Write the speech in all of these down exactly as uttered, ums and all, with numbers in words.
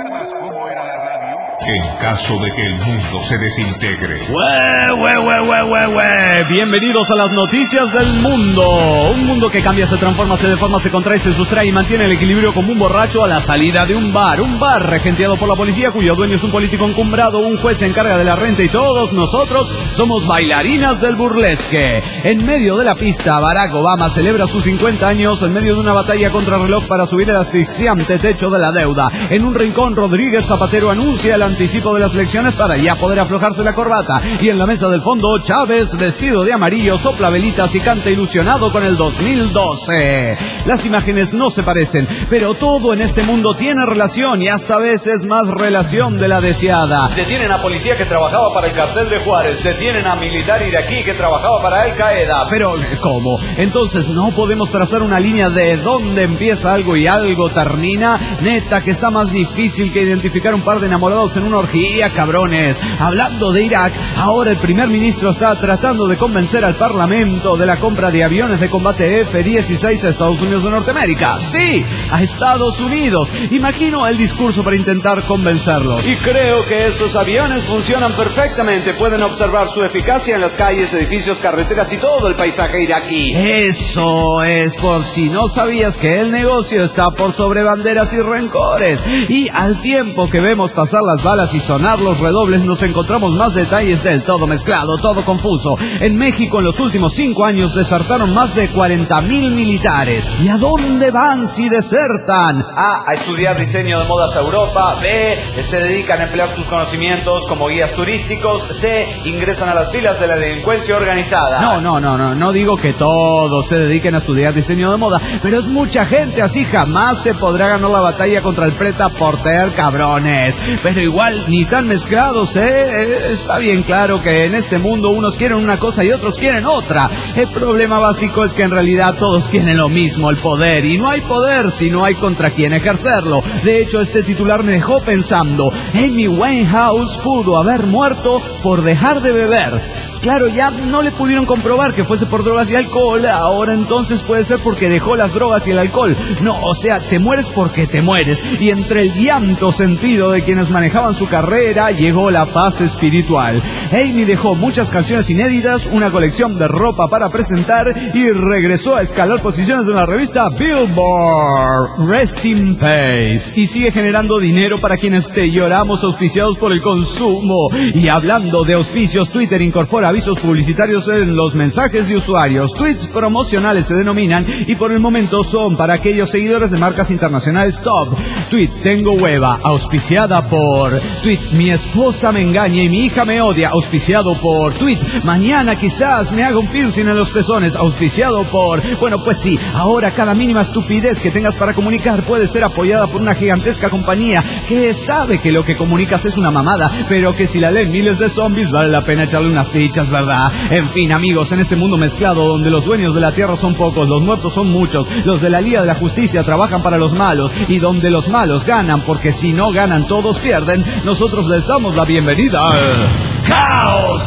¿Recuerdas cómo era la radio? En caso de que el mundo se desintegre. ¡Hue, hue, hue, hue, hue, hue! Bienvenidos a las noticias del mundo. Un mundo que cambia, se transforma, se deforma, se contrae, se sustrae y mantiene el equilibrio como un borracho a la salida de un bar. Un bar regenteado por la policía, cuyo dueño es un político encumbrado, un juez se encarga de la renta y todos nosotros somos bailarinas del burlesque. En medio de la pista, Barack Obama celebra sus cincuenta años en medio de una batalla contra reloj para subir el asfixiante techo de la deuda. En un rincón, Rodríguez Zapatero anuncia el anticipo de las elecciones para ya poder aflojarse la corbata. Y en la mesa del fondo, Chávez, vestido de amarillo, sopla velitas y canta ilusionado con el dos mil doce. Las imágenes no se parecen, pero todo en este mundo tiene relación y hasta a veces más relación de la deseada. Detienen a policía que trabajaba para el cartel de Juárez, detienen a militar iraquí que trabajaba para Al Qaeda. Pero, ¿cómo? Entonces, ¿no podemos trazar una línea de dónde empieza algo y algo termina? Neta, que está más difícil que identificar un par de enamorados en una orgía, cabrones. Hablando de Irak, ahora el primer ministro está tratando de convencer al parlamento de la compra de aviones de combate F dieciséis a Estados Unidos de Norteamérica. Sí, a Estados Unidos. Imagino el discurso para intentar convencerlos. Y creo que estos aviones funcionan perfectamente. Pueden observar su eficacia en las calles, edificios, carreteras y todo el paisaje iraquí. Eso es por si no sabías que el negocio está por sobre banderas y rencores. Y al tiempo que vemos pasar las balas y sonar los redobles, nos encontramos más detalles del todo mezclado, todo confuso. En México, en los últimos cinco años, desertaron más de cuarenta mil militares. ¿Y a dónde van si desertan? A, a estudiar diseño de modas a Europa. B, se dedican a emplear sus conocimientos como guías turísticos. C, ingresan a las filas de la delincuencia organizada. No, no, no, no, no digo que todos se dediquen a estudiar diseño de moda, pero es mucha gente, así jamás se podrá ganar la batalla contra el preta porter, cabrones. Pero igual, ni tan mezclados, ¿eh? Está bien claro que en este mundo unos quieren una cosa y otros quieren otra. El problema básico es que en realidad todos quieren lo mismo, el poder. Y no hay poder si no hay contra quién ejercerlo. De hecho, este titular me dejó pensando. Amy Winehouse pudo haber muerto por dejar de beber. Claro, ya no le pudieron comprobar que fuese por drogas y alcohol. Ahora entonces puede ser porque dejó las drogas y el alcohol. No, o sea, te mueres porque te mueres. Y entre el llanto sentido de quienes manejaban su carrera, llegó la paz espiritual. Amy dejó muchas canciones inéditas, una colección de ropa para presentar y regresó a escalar posiciones en la revista Billboard. Rest in peace. Y sigue generando dinero para quienes te lloramos, auspiciados por el consumo. Y hablando de auspicios, Twitter incorpora avisos publicitarios en los mensajes de usuarios. Tweets promocionales se denominan y por el momento son para aquellos seguidores de marcas internacionales top. Tweet tengo hueva, auspiciada por Tweet mi esposa me engaña y mi hija me odia, auspiciado por Tweet mañana quizás me haga un piercing en los pezones, auspiciado por... Bueno, pues sí, ahora cada mínima estupidez que tengas para comunicar puede ser apoyada por una gigantesca compañía que sabe que lo que comunicas es una mamada, pero que si la leen miles de zombies vale la pena echarle unas fichas, ¿verdad? En fin, amigos, en este mundo mezclado donde los dueños de la tierra son pocos, los muertos son muchos, los de la Liga de la Justicia trabajan para los malos y donde los malos ganan porque si no ganan todos pierden, nosotros les damos la bienvenida al Caos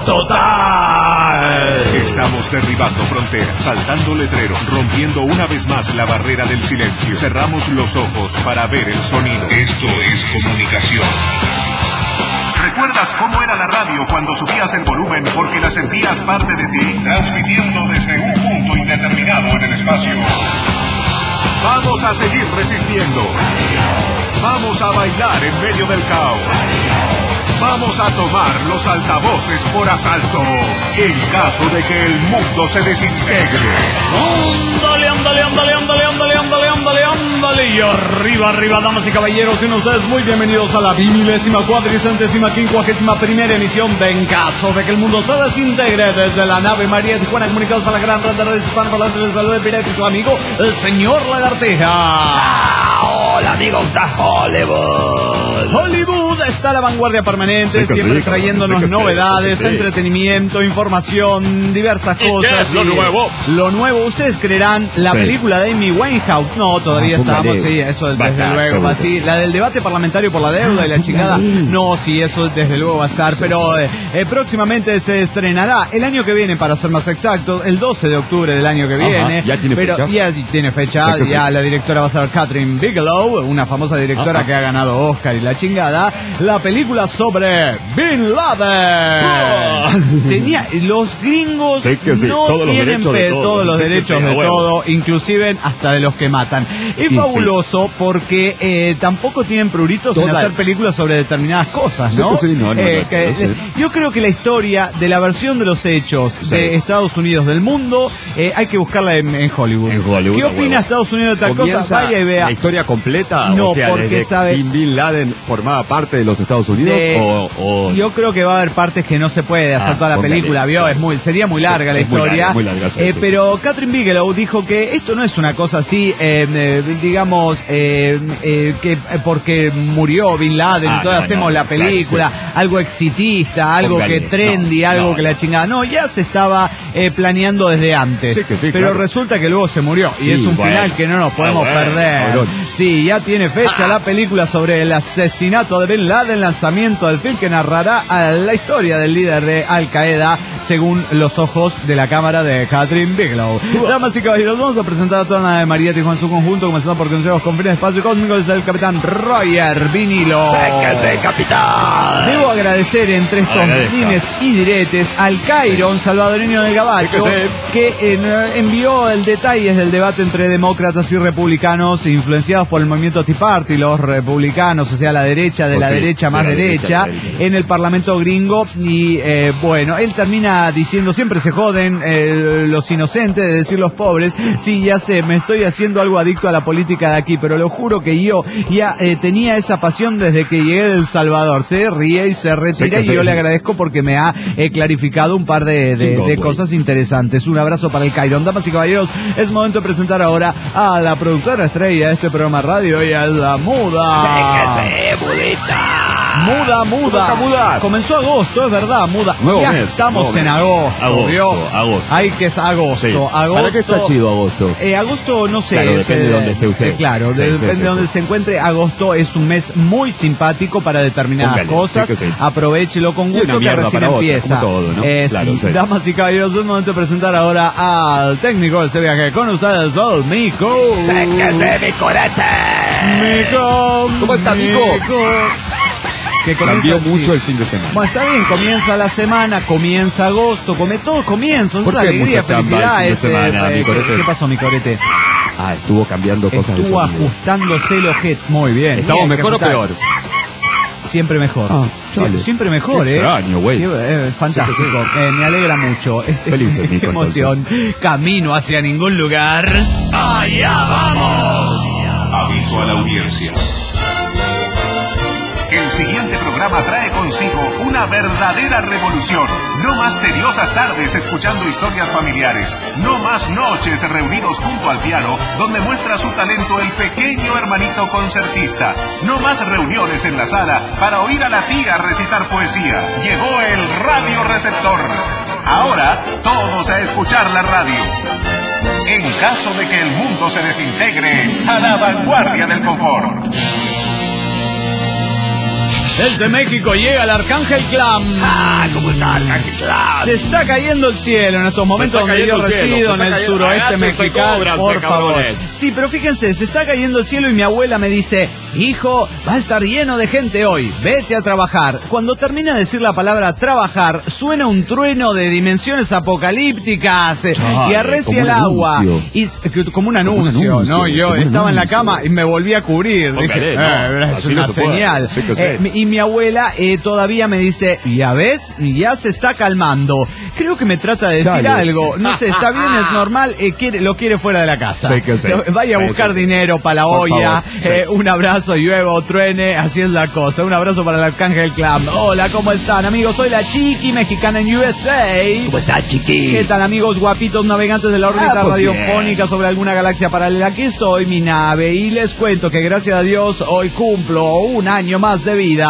Total. Estamos derribando fronteras, saltando letreros, rompiendo una vez más la barrera del silencio. Cerramos los ojos para ver el sonido. Esto es comunicación. ¿Recuerdas cómo era la radio cuando subías el volumen porque la sentías parte de ti? Transmitiendo desde un punto indeterminado en el espacio. Vamos a seguir resistiendo. Vamos a bailar en medio del caos. Vamos a tomar los altavoces por asalto en caso de que el mundo se desintegre. Ándale, ándale, ándale, ándale, ándale, ándale, ándale, ándale. Y arriba, arriba, damas y caballeros, y ustedes muy bienvenidos a la milésima, cuadricentésima, quincuagésima primera emisión de En caso de que el mundo se desintegre desde la nave María Tijuana, comunicados a la gran red de redes hispanoparlantes. Les saluda directo su amigo, el señor Lagartija. Ah, hola, amigos de Hollywood. Hollywood está la vanguardia permanente, Sí, siempre rico, trayéndonos sí, sí, novedades, sí, sí. entretenimiento, información, diversas ¿Y cosas. qué es lo y- nuevo? Lo nuevo, ustedes creerán, la Sí. película de Amy Winehouse. No, todavía Ah, estábamos, póngale. sí, eso Va a desde estar, luego. seguro. Así, la del debate parlamentario por la deuda y la chingada. No, sí, eso desde luego va a estar. Pero eh, eh, próximamente se estrenará el año que viene, para ser más exactos, el doce de octubre del año que Ajá, viene. ¿ya tiene pero, fecha? Ya tiene fecha. Sí, que ya sí. la directora va a ser Catherine Bigelow, una famosa directora Ajá. que ha ganado Oscar y la chingada. La película sobre Bin Laden. Tenía los gringos Sí que sí, no todos los tienen derechos de pe- todo. todos los Sí que derechos sí, a de huevo. todo, inclusive hasta de los que matan. Es Y fabuloso porque eh, tampoco tienen pruritos en Total. hacer películas sobre determinadas cosas, Sí ¿no? que sí, no, no, Eh, no, que- no sé. Yo creo que la historia de la versión de los hechos Sí. de Estados Unidos del mundo eh, hay que buscarla en, en Hollywood. En Hollywood, ¿Qué a opina huevo. Estados Unidos de tal cosa? ¿Comienza Vaya y vea. la historia completa? No, o sea, porque desde sabe- Bin Bin Laden formaba parte de los Estados Unidos De- o, o- Yo creo que va a haber partes que no se puede hacer Ah, toda la póngale. película, ¿vio? Es muy, sería muy Sí, larga la es muy historia. larga, muy larga, sí, Eh, sí. pero Catherine Bigelow dijo que esto no es una cosa así, eh, eh, digamos, eh, eh, que eh, porque murió Bin Laden, Ah, entonces no, hacemos no, la claro, película, algo exitista, algo Póngale. que trendy, No, algo no, que la no. chingada. No, ya se estaba eh, planeando desde antes. Sí, que sí, pero claro. resulta que luego se murió y Sí, es un bueno. final que no nos podemos Ah, bueno, perder. cabrón. Sí, ya tiene fecha Ah. la película sobre el asesinato de Bin Laden, lanzamiento del film que narrará a la historia del líder de Al Qaeda según los ojos de la cámara de Catherine Bigelow. Damas y caballeros, vamos a presentar a toda la de María Tijuana en su conjunto, comenzando por consejos con fines de espacio cósmico, desde el capitán Roger Vinilo. ¡Séquese, capitán! Debo agradecer entre estos Agradezca. dimes y diretes al Cairo, un salvadoreño del Gabacho, Sí que sí. que eh, envió el detalles del debate entre demócratas y republicanos influenciados por el movimiento Tea Party, los republicanos, o sea, la derecha de Oh, la sí, derecha de más la derecha, derecha, de la derecha. en el Parlamento gringo. Y eh, bueno, él termina diciendo, siempre se joden eh, los inocentes de decir los pobres. Sí, ya sé, me estoy haciendo algo adicto a la política de aquí, pero lo juro que yo ya eh, tenía esa pasión desde que llegué de El Salvador. Se ríe y se retira, Sí, que y sí. yo le agradezco porque me ha eh, clarificado un par de, de- Chingón, de güey. cosas interesantes. Un abrazo para el Cairo. Damas y caballeros, es momento de presentar ahora a la productora estrella de este programa radio. Ella es la Muda. ¡Séquese, budita! Muda, muda. está Muda? Comenzó agosto, es verdad, muda. Nuevo ya mes, estamos nuevo en mes. agosto, Agosto, ¿vio? agosto. Hay que es agosto, Sí. agosto. ¿Para qué está chido agosto? Eh, agosto, no sé. Claro, depende eh, de dónde esté usted. eh, claro, Sí, de- sí, depende sí, de dónde sí. se encuentre. Agosto es un mes muy simpático para determinadas Póngale, cosas. sí que sí. Aprovechelo con Y gusto una que mierda recién para otra, empieza. como todo, ¿no? Eh, Claro, sí. sí. Damas y caballeros, es momento de presentar ahora al técnico de este viaje con ustedes, el Mico. ¡Séquese, mi corete! Mico. ¿Cómo está, Mico? Que comienza Cambió así. mucho el fin de semana. Bueno, está bien, comienza la semana, comienza agosto, come todo comienza, ¿Por es qué alegría, mucha chamba el felicidad. fin de ese, semana, eh, mi corete? ¿qué, ¿Qué pasó, mi corete? Ah, estuvo cambiando cosas de Estuvo sonido. ajustándose el objeto. Muy bien. ¿Estamos bien, mejor o capitán. peor? Siempre mejor. Ah, Sie- dale. siempre mejor, Qué ¿eh? extraño, güey. Qué, eh, fantástico. Sí, sí. Eh, me alegra mucho. Es, Felices, qué Nico, emoción. Camino hacia ningún lugar. ¡Allá vamos! Aviso a la audiencia. El siguiente programa trae consigo una verdadera revolución. No más tediosas tardes escuchando historias familiares. No más noches reunidos junto al piano donde muestra su talento el pequeño hermanito concertista. No más reuniones en la sala para oír a la tía recitar poesía. Llegó el radio receptor. Ahora todos a escuchar la radio. En caso de que el mundo se desintegre, a la vanguardia del confort. Desde México llega el Arcángel Clam. Ah, ¿cómo está Arcángel Clam? Se está cayendo el cielo en estos momentos está donde yo cayendo el cielo, resido, se en está el cayendo- suroeste Agáchense, mexicano, cóbranse, por favor. cabrones. Sí, pero fíjense, se está cayendo el cielo y mi abuela me dice, hijo, va a estar lleno de gente hoy, vete a trabajar. Cuando termina de decir la palabra trabajar, suena un trueno de dimensiones apocalípticas eh, Chale, y arrecia como el un agua. anuncio. Y, s- que- como un Como un anuncio, anuncio, ¿no? Yo como un estaba en la anuncio. cama y me volví a cubrir. Póngale, Dije, no, "Eh, es así una no se puede. señal. Sí que sí. Eh, y mi abuela eh, todavía me dice, ya ves, ya se está calmando. Creo que me trata de decir Chale. algo. No sé, está bien, es normal, eh, quiere, lo quiere fuera de la casa. Sí que sí. Lo- Vaya a Sí, buscar sí, sí. dinero para la Por olla. favor, sí. eh, un abrazo y luego truene, así es la cosa. Un abrazo para el Arcángel Clam. Hola, ¿cómo están, amigos? Soy la Chiqui mexicana en U S A. ¿Cómo está, chiqui? ¿Qué tal, amigos guapitos navegantes de la órbita Ah, pues radiofónica bien. sobre alguna galaxia paralela? Aquí estoy, mi nave, y les cuento que gracias a Dios hoy cumplo un año más de vida.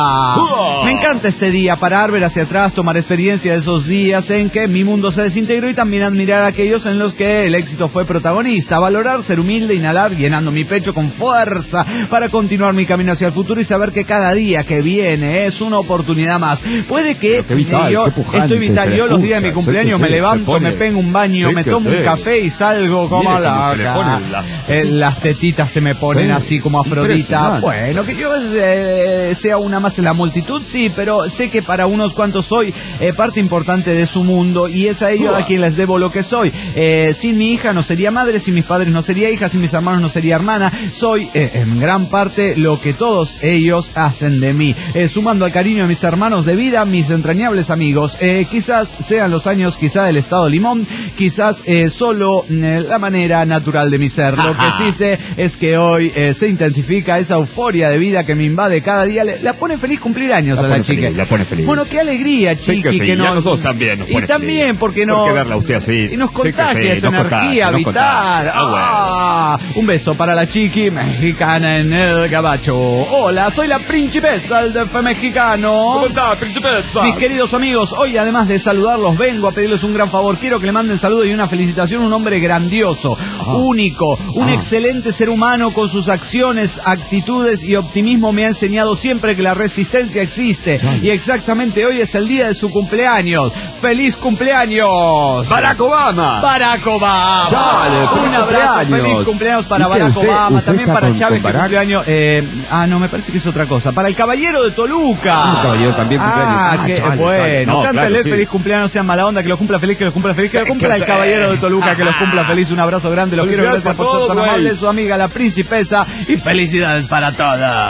¡Uah! Me encanta este día, parar, ver hacia atrás, tomar experiencia de esos días en que mi mundo se desintegró y también admirar a aquellos en los que el éxito fue protagonista. Valorar, ser humilde, inhalar, llenando mi pecho con fuerza para continuar mi camino hacia el futuro y saber que cada día que viene es una oportunidad más. Puede que vital, yo estoy vital, yo los días de mi cumpleaños me levanto, me pego un baño, me tomo un café y salgo como la las... Eh, las tetitas se me ponen sí, así como Afrodita. Bueno, que yo eh, sea una más en la multitud, sí, pero sé que para unos cuantos soy eh, parte importante de su mundo y es a ellos a quien les debo lo que soy. Eh, sin mi hija no sería madre, sin mis padres no sería hija, sin mis hermanos no sería hermana. Soy eh, en gran parte lo que todos ellos hacen de mí. Eh, sumando al cariño de mis hermanos de vida, mis entrañables amigos. Eh, quizás sean los años, quizás el estado limón, quizás eh, solo eh, la manera natural de mi ser. Lo que sí sé es que hoy eh, se intensifica esa euforia de vida que me invade cada día. Le, la pone feliz cumplir años la a la chica. Feliz, la pone feliz. Bueno, qué alegría, Chiqui. Sí que, sí, que nos... y a nosotros también nos pone Y también, feliz. porque no... Porque verla a usted así. Y nos contagia sí sí, esa nos energía contagia, vital. Ah, bueno. Ah, un beso para la Chiqui, mexicana en el gabacho. Hola, soy la principesa del D F mexicano. ¿Cómo está, principesa? Mis queridos amigos, hoy además de saludarlos, vengo a pedirles un gran favor. Quiero que le manden saludo y una felicitación a un hombre grandioso, ah. único, un ah. excelente ser humano con sus acciones, actitudes y optimismo. Me ha enseñado siempre que la resistencia existe. Ay. Y exactamente hoy es el día de su cumpleaños. ¡Feliz cumpleaños! ¡Barack Obama! ¡Barack Obama! Chale, un abrazo, cumpleaños. feliz cumpleaños para Barack usted, Obama, usted también para con, Chávez, con que cumpleaños. Eh, ah, no, me parece que es otra cosa. Para el Caballero de Toluca. Ah, el Caballero también cumpleaños. Ah, Ah, que chale, bueno. chale. No, Cántale claro, sí. feliz cumpleaños, sea mala onda, que lo cumpla feliz, que lo cumpla feliz, que Sí, lo cumpla que el sí. Caballero de Toluca, que los cumpla feliz. Un abrazo grande, los quiero, gracias por ser tan amables, su amiga la Principesa, y felicidades para todas.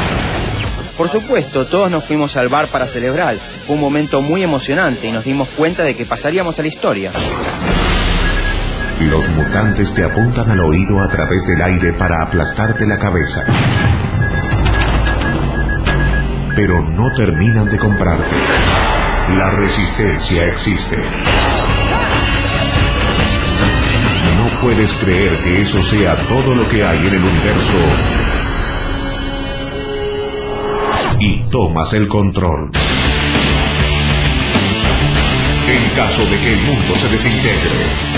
Por supuesto, todos nos fuimos al bar para celebrar. Fue un momento muy emocionante y nos dimos cuenta de que pasaríamos a la historia. Los mutantes te apuntan al oído a través del aire para aplastarte la cabeza. Pero no terminan de comprarte. La resistencia existe. No puedes creer que eso sea todo lo que hay en el universo. Y tomas el control. En caso de que el mundo se desintegre.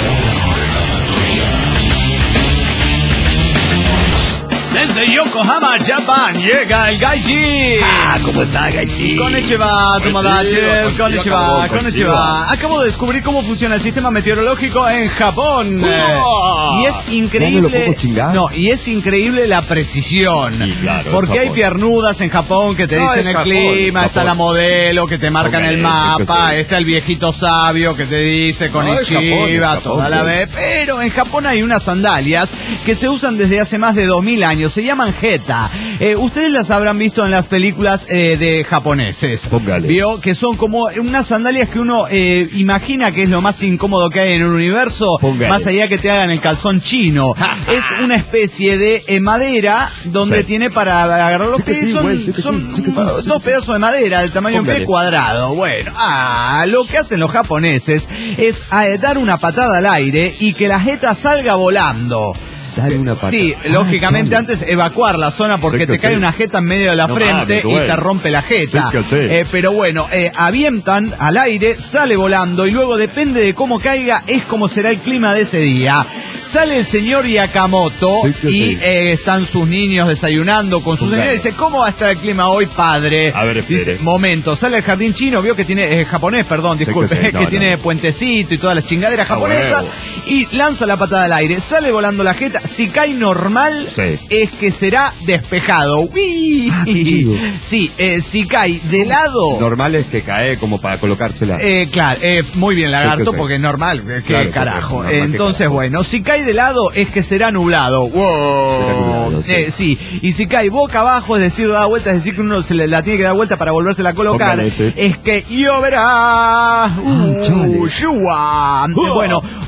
Desde Yokohama, Japón, llega el Gaiji. Ah, ¿cómo está, Gaiji? Konnichiwa, tomodachi, konnichiwa, konnichiwa. Acabo de descubrir cómo funciona el sistema meteorológico en Japón. ¡Oh! Y es increíble. No, no, y es increíble la precisión. Y claro, porque hay piernudas en Japón que te no, dicen el Japón, clima, está la modelo que te marcan okay, el mapa, sí. está el viejito sabio que te dice konnichiwa, toda la vez. Pero en Japón hay unas sandalias que se usan desde hace más de dos mil años. Se llaman Heta. Eh, ustedes las habrán visto en las películas eh, de japoneses. Póngale. Vio que son como unas sandalias que uno eh, imagina que es lo más incómodo que hay en el universo. Póngale. Más allá que te hagan el calzón chino. Es una especie de eh, madera donde sí. tiene para agarrar los Sí que pies. sí, son güey, sí que son sí, sí que sí, dos sí que sí. pedazos de madera del tamaño de un Póngale. pie cuadrado. Bueno, ah, lo que hacen los japoneses es eh, dar una patada al aire y que la Heta salga volando. Dale una pata. Sí, Ah, lógicamente chale. antes evacuar la zona porque Sí que te cae sí. una jeta en medio de la No frente mames, y güey. te rompe la jeta. Sí que sí. Eh, pero bueno, eh, avientan al aire, sale volando y luego depende de cómo caiga es como será el clima de ese día. Sale el señor Yakamoto Sí que y sí. eh, están sus niños desayunando con sus Claro. señores. Dice, ¿cómo va a estar el clima hoy, padre? A ver, espere. Dice, momento, sale el jardín chino, vio que tiene, eh, japonés, perdón, Sí que disculpe, sí, que, no, no. tiene puentecito y todas las chingaderas Ah, japonesas. huevo. Y lanza la patada al aire, sale volando la jeta. Si cae normal, Sí. es que será despejado. ¡Uy! Ah, qué chido. Sí, eh, si cae de lado. Normal es que cae como para colocársela. Eh, claro, eh, muy bien, lagarto, Sí que sí. porque es normal, eh, que Claro, carajo. normal que Entonces, carajo. bueno, si cae de lado es que será nublado. ¡Wow! Será nublado, sí. Eh, sí, y si cae boca abajo, es decir, da vuelta, es decir, que uno se le, la tiene que dar vuelta para volvérsela a colocar, Póngale, sí. es que lloverá. Uh, chale. lluvia. Uh. Bueno, hoy como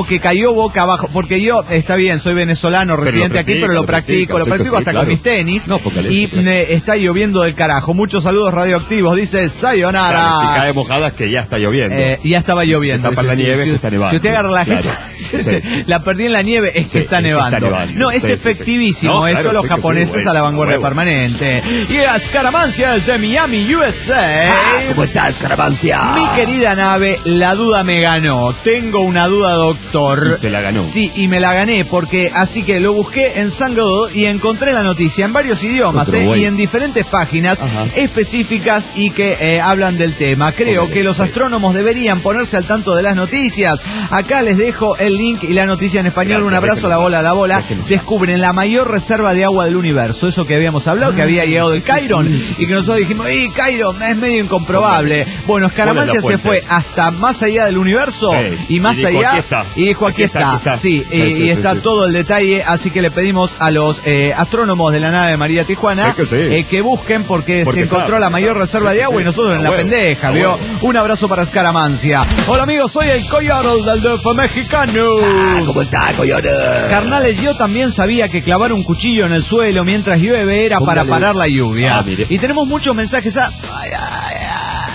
que cayó boca abajo, porque yo, está bien, soy venezolano, residente aquí, pero lo practico, lo practico hasta con mis tenis, no, y me está lloviendo del carajo. Muchos saludos radioactivos, dice Sayonara. Claro, si cae mojada es que ya está lloviendo. Eh, ya estaba lloviendo. Si tapa la sí, nieve sí, que está nevando. Si usted agarra la Claro. gente, Sí. la perdí en la nieve, es que Sí, está, es que nevando. está nevando. No, es Sí, sí, efectivísimo. sí. No, Esto claro, los sí que japoneses sí, a la bueno, vanguardia huevo. permanente. Y Escaramancia desde Miami, U S A. Ah, ¿cómo estás, Escaramancia? Mi querida nave, la duda me ganó. Tengo una duda, doctor. Y se la ganó. Sí, y me la gané porque así que lo busqué en Sango y encontré la noticia en varios idiomas Otro eh, güey. y en diferentes páginas Ajá. específicas y que eh, hablan del tema. Creo Póngale, que los sí. astrónomos deberían ponerse al tanto de las noticias. Acá les dejo el link y la noticia en español. Gracias, Un abrazo, déjenos la bola, más, la bola. déjenos más. Descubren la mayor reserva de agua del universo. Eso que habíamos hablado, que había llegado de sí que Cairon sí, sí y que nosotros dijimos, ¡y Cairon! Es medio incomprobable. Bueno, Escaramancia ¿Cuál se es la fue fuente? hasta más allá del universo Sí. y más Y dijo, allá. aquí está. Y dijo, aquí, Aquí está. está, aquí está. Sí, Sí, y, sí, y sí, está sí. todo el detalle. Así que le pedimos a los eh, astrónomos de la nave María Tijuana Sí que sí. eh, que busquen porque, Porque se encontró está, la mayor está. reserva Sí de que agua sí. y nosotros en A la huevo, pendeja, a ¿vio? huevo. Un abrazo para Escaramancia. Hola amigos, soy el Coyotl del D F mexicano. ¿Cómo está, Coyote? Carnales, yo también sabía que clavar un cuchillo en el suelo mientras llueve era para Póngale. parar la lluvia. Ah, mire. Y tenemos muchos mensajes. A... ay, ay, ay,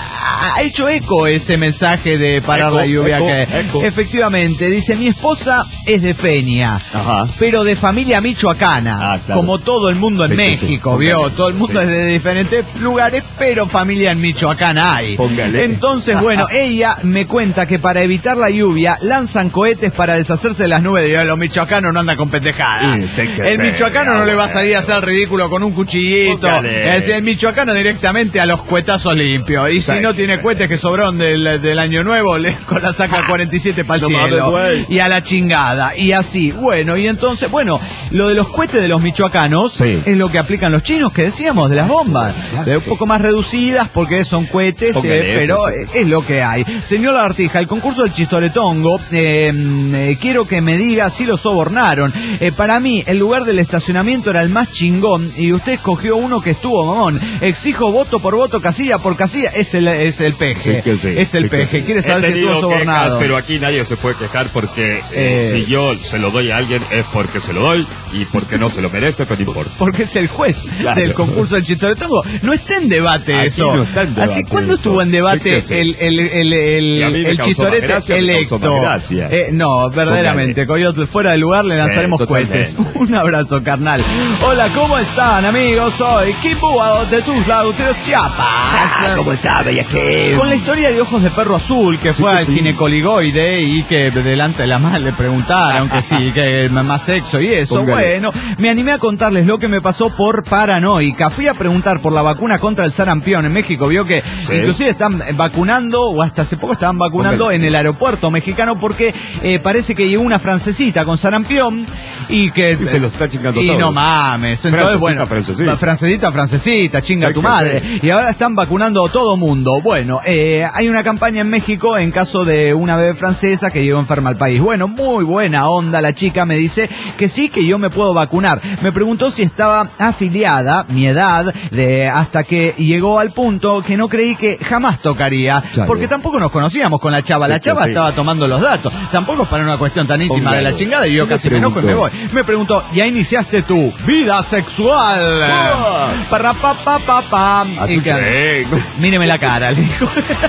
Ha hecho eco ese mensaje de parar Eco, la lluvia. eco, que eco. Efectivamente, dice, mi esposa es de Fenia, Ajá. pero de familia michoacana, Ah, claro. como todo el mundo en Sí, que sí. México, ¿vio? Póngale. Todo el mundo Sí. es de diferentes lugares, pero familia en Michoacán hay. Póngale. Entonces, bueno, ella me cuenta que para evitar la lluvia lanzan cohetes para deshacerse de las nubes. Digo, los michoacanos no andan con pendejadas. Y sé que El sí, michoacano no le va a bueno. salir a hacer ridículo con un cuchillito. Póngale. Es decir, el michoacano directamente a los cuetazos limpios. Y si Sí, no tiene sí. cohetes que sobraron del, del año nuevo, le con la saca cuarenta y siete para el No cielo. mames, güey. Y a la chingada. Y así. Bueno, y entonces, bueno, lo de los cohetes de los michoacanos Sí. es lo que aplican los chinos que decíamos, de las bombas. exacto. De un poco más reducidas porque son cohetes, Póngale eh, pero eso, sí, sí. es lo que hay. Señor Artija, el concurso del chistoretongo, eh, eh, quiero que me diga si lo sobornaron. Eh, para mí, el lugar del estacionamiento era el más chingón y usted escogió uno que estuvo mamón. Exijo voto por voto, casilla por casilla. Es el, es el peje. Sí que sí, es el sí que peje. sí. ¿Quiere He saber si tenido estuvo sobornado? quejas, pero aquí nadie se puede quejar porque eh, Eh. si yo se lo doy a alguien es porque se lo doy y porque no se lo merece, pero no importa. Porque es el juez Claro. del concurso del chistoretongo. No está en debate Aquí eso. no está en debate Así, ¿cuándo eso? estuvo en Sí debate que sí. el, el, el, el, Si a mí me el causó chistorete más gracia, me electo? causó más gracia. Eh, no, verdaderamente, Coyote, fuera de lugar le lanzaremos Sí, cohetes. totalmente. Un abrazo, carnal. Hola, ¿cómo están, amigos? Soy Kipua de Tuzla, Uteros, Chiapas. ¿Cómo está, bella que? Con la historia de Ojos de Perro Azul, que Sí fue que al sí. ginecoligoide y que delante de la madre le preguntaron que sí, que más sexo y eso. Póngale. Bueno, me animé a contarles lo que me pasó por paranoica. Fui a preguntar por la vacuna contra el sarampión en México. Vio que Sí. inclusive están vacunando, o hasta hace poco estaban vacunando Póngale. en el aeropuerto mexicano porque eh, parece que llegó una francesita con sarampión y que... Y se lo está chingando Y todos. no mames. Entonces, Francesita, bueno, francesita. francesita, francesita, chinga Sí tu que madre. sí. Y ahora están vacunando a todo mundo. Bueno, eh, hay una campaña en México en caso de una bebé francesa que llegó enferma al país. Bueno, muy buena onda. La chica me dice que sí, que yo me puedo vacunar. Me preguntó si estaba afiliada, mi edad, de hasta que llegó al punto que no creí que jamás tocaría. Claro. Porque tampoco nos conocíamos con la chava. La Sí, chava sí, sí. estaba tomando los datos. Tampoco es para una cuestión tan íntima Póngalo. de la chingada. Y yo ¿Qué le casi me enojo y me voy. preguntó? Me preguntó, ¿ya iniciaste tu vida sexual? Ah. Para pa pa pa pa. Así Y que- sí. Míreme la cara, le dijo.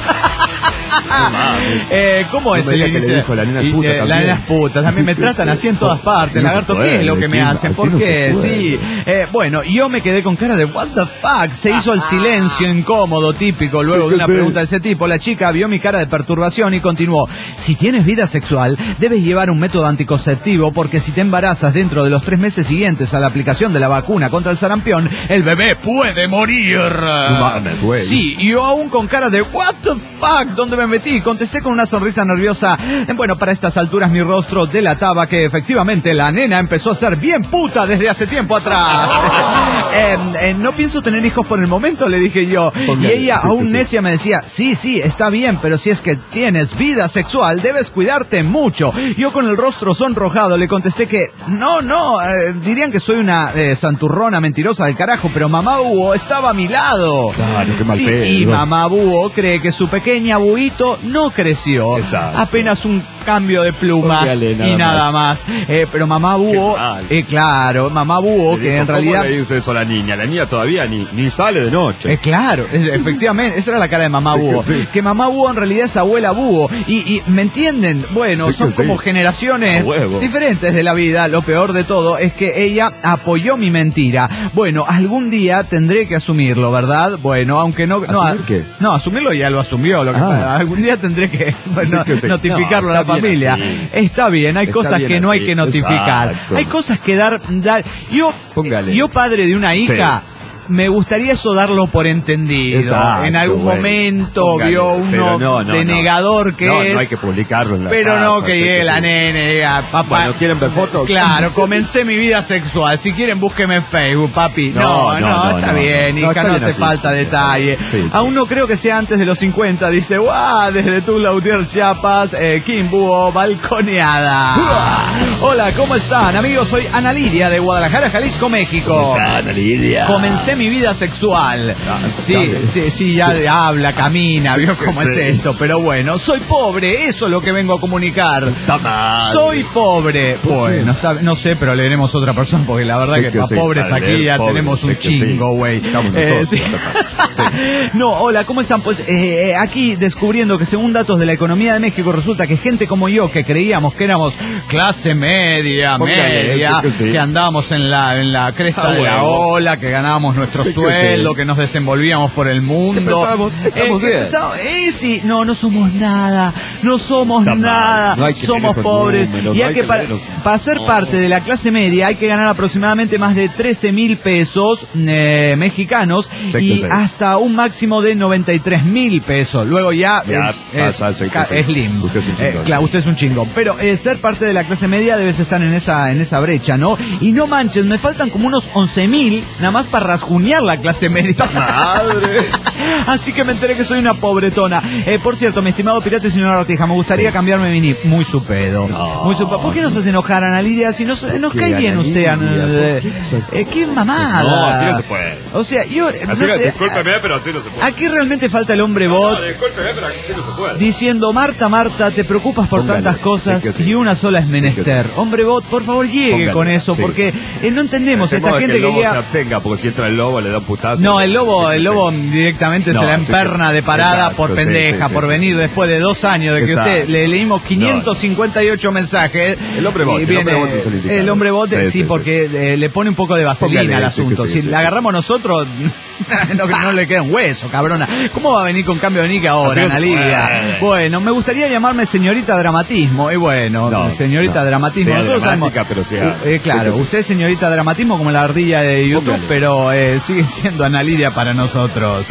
mames. eh, ¿Cómo No es me el diga que le inicio? dijo la nena Y, puta eh, La también. nena es puta. También Así me que tratan sí. así en todas partes. Así no Lagarto, se ¿qué es puede, lo que me Kim, hacen? así ¿Por no se qué? puede. Sí. Eh, bueno, yo me quedé con cara de what the fuck. Se hizo el silencio incómodo, típico, luego Sí, de una sí. pregunta de ese tipo. La chica vio mi cara de perturbación y continuó. Si tienes vida sexual, debes llevar un método anticonceptivo porque si te embarazas dentro de los tres meses siguientes a la aplicación de la vacuna contra el sarampión, el bebé puede morir. No mames, güey. Sí, y yo aún con cara de what the fuck, ¿dónde me metí? Contesté con una sonrisa nerviosa. Eh, Bueno, para estas alturas mi rostro delataba que efectivamente la nena empezó a ser bien puta desde hace tiempo atrás. Eh, eh, no pienso tener hijos por el momento, le dije yo. Póngale, Y ella, sí, aún sí. necia, me decía, sí, sí, está bien, pero si es que tienes vida sexual, debes cuidarte mucho. Yo con el rostro sonrojado le contesté que, no, no, eh, dirían que soy una eh, santurrona mentirosa del carajo, pero mamá Búho estaba a mi lado. Claro, qué mal Sí, pedo. y mamá Búho cree que su pequeña Buito no creció. Exacto. Apenas un cambio de plumas Póngale nada y nada más. más. Eh, pero mamá búho, Qué mal. eh, claro, mamá búho, Le que dijo, en realidad... ¿cómo le dice eso a la niña? La niña todavía ni, ni sale de noche. Eh, claro, es- efectivamente, esa era la cara de mamá Sí, que búho. sí. Que mamá búho en realidad es abuela búho. Y, y ¿me entienden? Bueno, Sí, que son sí. como generaciones A huevo. diferentes de la vida. Lo peor de todo es que ella apoyó mi mentira. Bueno, algún día tendré que asumirlo, ¿verdad? Bueno, aunque no... no ¿Asumir qué? No, asumirlo ya lo asumió. Lo que, Ah. algún día tendré que, bueno, Sí, que sí. notificarlo No, a la está bien familia. así. Está bien, hay Está cosas bien que no hay así. que notificar. Exacto. Hay cosas que dar... dar yo, Póngale. yo padre de una hija... Me gustaría eso darlo por entendido. Exacto, en algún bueno. momento Póngale, vio pero uno no, no, denegador no. que No, es. no hay que publicarlo en la Pero no casa, que sí, llegue que la sí. nene y diga, papá. Bueno, ¿quieren ver fotos? Claro, comencé mi vida sexual. Si quieren, búsqueme en Facebook, papi. No, no, No, no, no, está no, bien, no. hija, No, está no bien hace así. falta detalle. Sí, sí. Aún no creo que sea antes de los cincuenta. Dice, ¡guau! Desde Tula, Gutiérrez, Chiapas, eh, Kim Búho, balconeada. Hola, ¿cómo están? Amigos, soy Ana Lidia de Guadalajara, Jalisco, México. Ana Lidia. Comencé mi vida sexual. Sí, sabe. sí, sí, ya Sí. habla, camina, Sí, vio que cómo sí. es esto. Pero bueno, soy pobre, eso es lo que vengo a comunicar. Está mal. Soy pobre. Bueno, está- no sé, pero leeremos otra persona porque la verdad Sí que, que para sí, pobres para aquí leer ya pobres, tenemos sí un que sí. chingo, güey. Estamos Eh, nosotros, sí. sí. No, hola, ¿cómo están? Pues eh, eh, aquí descubriendo que según datos de la economía de México resulta que gente como yo que creíamos que éramos clase media, Póngale, media, sí que sí. que andábamos en la en la cresta Ah, de la huevo. ola, que ganábamos nuestro Sí que sueldo, sí. que nos desenvolvíamos por el mundo. pensábamos, estamos que bien. pensábamos, eh, sí, no, no somos nada, no somos Está mal. nada, No hay que leer somos esos pobres. números, y no hay hay que, que para, leer esos- para ser No. parte de la clase media hay que ganar aproximadamente más de trece mil pesos eh, mexicanos Sí que y sí. hasta un máximo de noventa y tres mil pesos. Luego ya, Ya eh, pasa al es, sí que ca- sí. es lim. Usted es un Eh, chingón. claro, usted es un chingón. Pero eh, ser parte de la clase media debes estar en esa en esa brecha, ¿no? Y no manches, me faltan como unos once mil nada más para rasguñar la clase media. Madre. Así que me enteré que soy una pobretona. Eh, por cierto, mi estimado pirata y señora Rotija, me gustaría Sí. cambiarme mi nick. Muy su pedo. No. Muy su pe- ¿Por qué nos hace enojar, Ana Lidia? Si nos, nos ¿Qué, cae bien Ana usted, Lidia? Ana. ¿Por qué esas Eh, qué mamada. No, así no se puede. O sea, yo. no Así que, sé, discúlpeme, pero así no se puede. Aquí realmente falta el hombre No, bot. no, discúlpeme, pero así no se puede. Diciendo, Marta, Marta, te preocupas por Póngale, tantas cosas sí que sí. y una sola es menester. Sí que Hombre bot, por favor, llegue Póngale, con eso, sí. porque eh, no entendemos De esta modo gente que el que lobo llega... se abstenga, porque si entra el lobo le da un putazo. No, el lobo, el lobo Sí. directamente No, se la así emperna que- de parada exacto, por sí, pendeja, sí, por sí, venir sí. después de dos años de que Exacto. usted le leímos quinientos cincuenta y ocho mensajes. El hombre bot, y el viene- hombre bot es el indicado. el hombre bot, Sí, sí, sí, porque eh, le pone un poco de vaselina Póngale, al sí, asunto. que sí, si sí, la sí. agarramos nosotros, no, no le queda un hueso, cabrona. ¿Cómo va a venir con cambio de nick ahora, Así no Ana se Lidia? puede. Bueno, me gustaría llamarme señorita Dramatismo. Y bueno, No, señorita no. Dramatismo. Sea Nosotros sabemos- dramática, pero sea- Eh, claro, sí que sí. usted es señorita Dramatismo como la ardilla de YouTube, Póngale. pero eh, sigue siendo Ana Lidia para nosotros.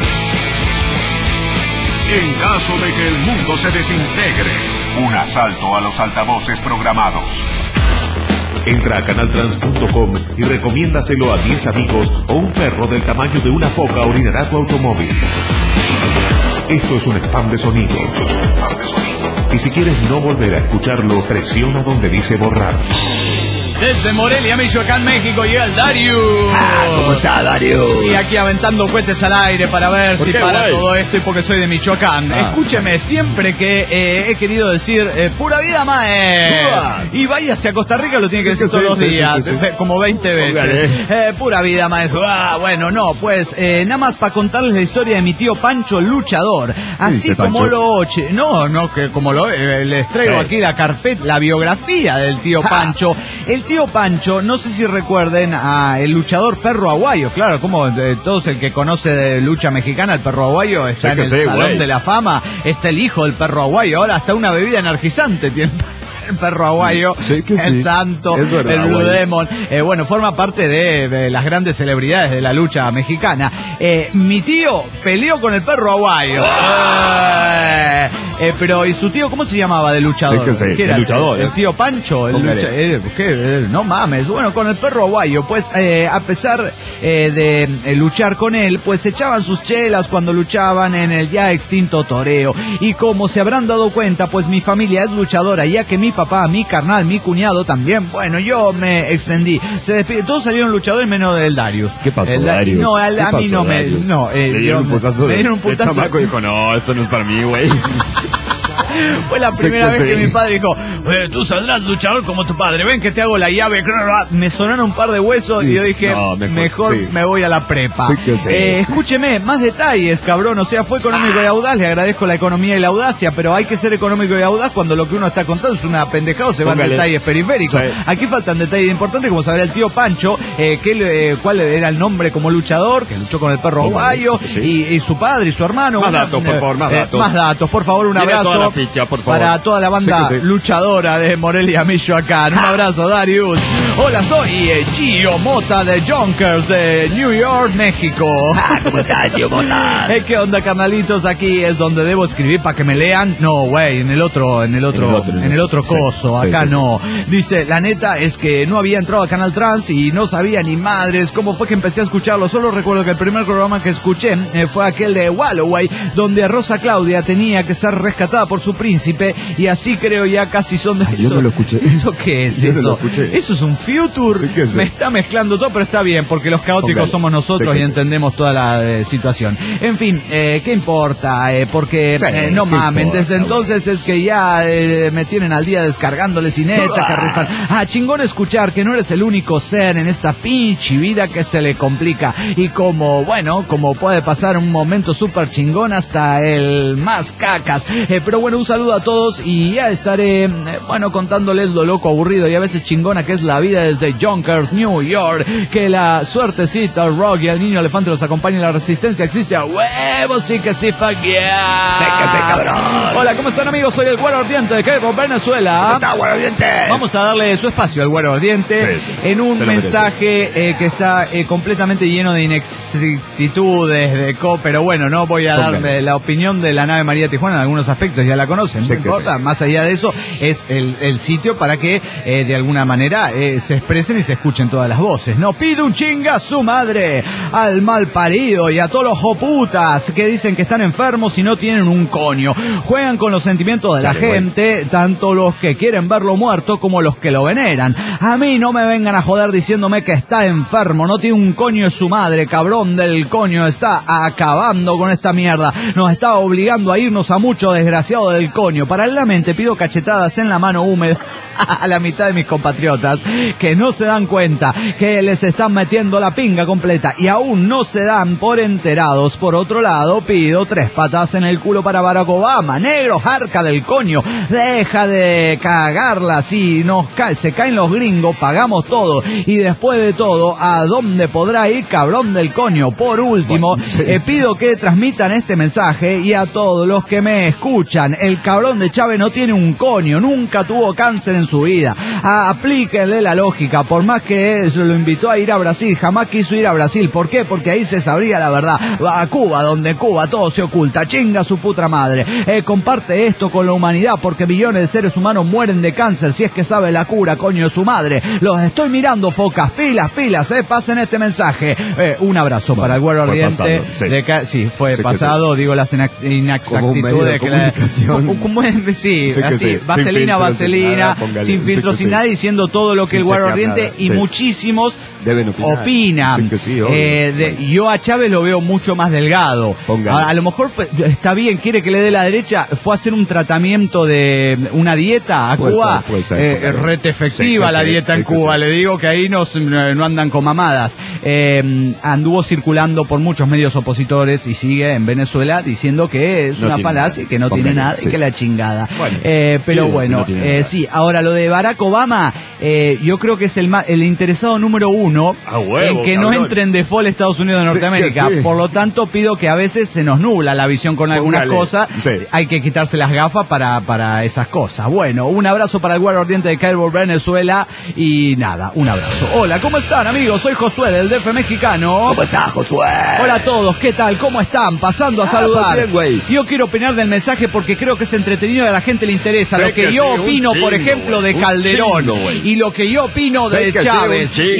En caso de que el mundo se desintegre, un asalto a los altavoces programados. Entra a canal trans punto com y recomiéndaselo a diez amigos o un perro del tamaño de una foca orinará tu automóvil. Esto es un spam de sonido. Esto es un spam de sonido. Y si quieres no volver a escucharlo, presiona donde dice borrar. Desde Morelia, Michoacán, México, llega el Darius. ¿Cómo está, Dario? Y aquí aventando cohetes al aire para ver ¿Por si qué, para güey? todo esto y porque soy de Michoacán. Ah. Escúcheme, siempre que eh, he querido decir eh, pura vida mae. Uah. Y váyase a Costa Rica, lo tiene que Sí, decir sí, todos sí, los sí, días, sí, sí, sí. eh, como veinte veces. Eh, pura vida mae. Ah, bueno, no, pues eh, nada más para contarles la historia de mi tío Pancho Luchador. Así dice como Pancho? lo oche. No, no, que como lo eh, les traigo Sí. aquí la carpeta, la biografía del tío Ja. Pancho. El tío Pancho, no sé si recuerden a el luchador Perro Aguayo, claro, como eh, todos el que conoce de lucha mexicana, el Perro Aguayo está Sí en que el sí, Salón güey. de la Fama, está el hijo del Perro Aguayo, ahora hasta una bebida energizante tiene el Perro Aguayo, Sí que el sí. Santo, Es verdad, el Blue güey. Demon, eh, bueno, forma parte de, de las grandes celebridades de la lucha mexicana. Eh, mi tío peleó con el Perro Aguayo. Eh, eh, pero, ¿y su tío cómo se llamaba de luchador? Sí que sí, ¿Qué el era? luchador, El eh. tío Pancho, el Póngale. lucha- eh, ¿qué? Eh, no mames. Bueno, con el Perro Aguayo, pues eh, a pesar eh, de eh, luchar con él, pues se echaban sus chelas cuando luchaban en el ya extinto toreo. Y como se habrán dado cuenta, pues mi familia es luchadora, ya que mi papá, mi carnal, mi cuñado también. Bueno, yo me extendí. Se despide, todos salieron luchadores menos del Darius. ¿Qué pasó, El Da- Darius? No, al- ¿Qué a mí pasó, no me... Darius? No, eh, Le yo dieron un me- putazo. me dieron un El putazo. chamaco dijo, no, esto no es para mí, güey. Fue la primera Sí, vez que sí. mi padre dijo, eh, tú saldrás luchador como tu padre, ven que te hago la llave. Me sonaron un par de huesos y yo dije, No, mejor, mejor sí. me voy a la prepa. Sí que sí. Eh, escúcheme, más detalles, cabrón. O sea, fue económico y audaz, le agradezco la economía y la audacia, pero hay que ser económico y audaz cuando lo que uno está contando es una pendejada o se van Póngale. detalles periféricos. Sí. Aquí faltan detalles importantes, como saber el tío Pancho, eh, que, eh, cuál era el nombre como luchador, que luchó con el perro Póngale, aguayo, sí. y, y su padre y su hermano. Más Una- datos, por favor, más eh, datos. Más datos, por favor, un Tiene abrazo toda la ficha, por favor. para toda la banda Sí que sí. luchadora de Morelia, Michoacán. Un abrazo, Darius. Hola, soy eh, Gio Mota de Junkers de New York, México. ¿Cómo estás, tío Mota? Eh, ¿Qué onda, carnalitos? Aquí es donde debo escribir para que me lean. No, güey, en el otro, en el otro, En el otro, en el otro sí, coso. sí, Acá sí, sí. no. Dice, la neta es que no había entrado a Canal Trans y no sabía ni madres cómo fue que empecé a escucharlo. Solo recuerdo que el primer programa que escuché eh, fue aquel de Walloway, donde Rosa Claudia tenía que ser rescatada por su príncipe, y así creo ya casi son de Ay, yo eso. no lo escuché. ¿Eso qué es Yo no eso? lo escuché. Eso es un future. Sí que sí. Me está mezclando todo, pero está bien, porque los caóticos Póngale. somos nosotros Sí y que sí. entendemos toda la eh, situación. En fin, eh, ¿qué importa? Eh, porque Sí, eh, no ¿qué mamen, importa, desde entonces es que ya eh, me tienen al día descargándole cinetas que rifan. Ah, chingón escuchar que no eres el único ser en esta pinche vida que se le complica. Y como, bueno, como puede pasar un momento súper chingón hasta el más cacas. Eh, pero bueno, un saludo a todos y ya estaré, eh, bueno, contándoles lo loco, aburrido y a veces chingona que es la vida desde Junkers, New York. Que la suertecita, el rock y el niño elefante los acompañen. La resistencia existe a huevos, sí que sí, fuck yeah. Sí que sí, cabrón. Hola, ¿cómo están, amigos? Soy el Güero Ardiente de Cabo, Venezuela. ¿Cómo está, güero diente? Vamos a darle su espacio al Güero Ardiente Sí, sí, en un se lo mensaje eh, que está eh, completamente lleno de inexactitudes, de co, pero bueno, no voy a Póngale. darle la opinión de la nave María Tijuana en algunos aspectos, ya la conocen, no Sí que importa, sí. más allá de eso, es el, el sitio para que eh, de alguna manera eh, se expresen y se escuchen todas las voces. No pido un chinga a su madre, al mal parido y a todos los joputas que dicen que están enfermos y no tienen un coño. Juegan con los sentimientos de la Chale, güey. gente, tanto los que quieren verlo muerto como los que lo veneran. A mí no me vengan a joder diciéndome que está enfermo, no tiene un coño de su madre, cabrón del coño, está acabando con esta mierda. Nos está obligando a irnos a mucho desgraciado del coño. Paralelamente pido cachetadas en la mano húmeda a la mitad de mis compatriotas que no se dan cuenta que les están metiendo la pinga completa y aún no se dan por enterados. Por otro lado, pido tres patas en el culo para Barack Obama. Negro, jarca del coño, deja de cagarla. Si nos cae, se caen los gringos, pagamos todo. Y después de todo, ¿a dónde podrá ir, cabrón del coño? Por último, Bueno, sí. eh, pido que transmitan este mensaje y a todos los que me escuchan. El cabrón de Chávez no tiene un coño, nunca tuvo cáncer en su vida. Ah, aplíquenle la lógica, por más que se lo invitó a ir a Brasil, jamás quiso ir a Brasil. ¿Por qué? Porque ahí se sabría la verdad. Va a Cuba, donde Cuba todo se oculta. Chinga su puta madre. Eh, comparte esto con la humanidad, porque millones de seres humanos mueren de cáncer si es que sabe la cura, coño de su madre. Los estoy mirando, focas, pilas, pilas, eh, pasen este mensaje. Eh, un abrazo Bueno, para el Güero fue Ardiente. pasado, sí. de ca- sí, fue Sí que pasado, sí. digo las inac- Como un medio de inexactitudes. que la- comunicación. como- como es- sí, Sí que así, sí. Sin vaselina, filtros, sin vaselina, nada, póngale. sin Sí filtros, que sin sí. nada, diciendo todo lo que Sin el Güero chequear Ardiente nada, y sí. muchísimos Deben opinar. opinan. Sí que sí, obvio. Eh, de- yo a Chávez lo veo mucho más delgado. Póngale. A, a lo mejor fue- está bien, quiere que le dé la derecha, fue a hacer un tratamiento de una dieta a Puede Cuba. ser, puede ser, eh, póngale. rete efectiva Sí que la sí, dieta en sí que Cuba. sí. Le digo que ahí no, s- no andan con mamadas. Eh, anduvo circulando por muchos medios opositores y sigue en Venezuela diciendo que es No una tiene falacia, nada. que no tiene Póngale, nada sí. y que la chingada. Bueno, Eh, pero sí, bueno, sí, no tiene eh, nada. sí, ahora lo de Barack Obama, eh, yo creo que es el, ma- el interesado número uno A huevo, en que no cabrón. entre en default Estados Unidos de Sí, Norteamérica. que sí. Por lo tanto, pido que a veces se nos nubla la visión con algunas Póngale, cosas. sí. Hay que quitarse las gafas para, para esas cosas. Bueno, un abrazo para el Güero Ardiente de Cabo, Venezuela. Y nada, un abrazo. Hola, ¿cómo están, amigos? Soy Josué del D F mexicano. ¿Cómo estás, Josué? Hola a todos, ¿qué tal? ¿Cómo están? Pasando a Ah, saludar. pues bien, güey. Yo quiero opinar del mensaje porque creo que es entretenido y a la gente le interesa. Sé Lo que, que yo sí, un opino, por chingo, ejemplo, güey. de Un Calderón chingo, güey. y lo que yo opino Sé de que sí, Chávez. un Y chingo. quiero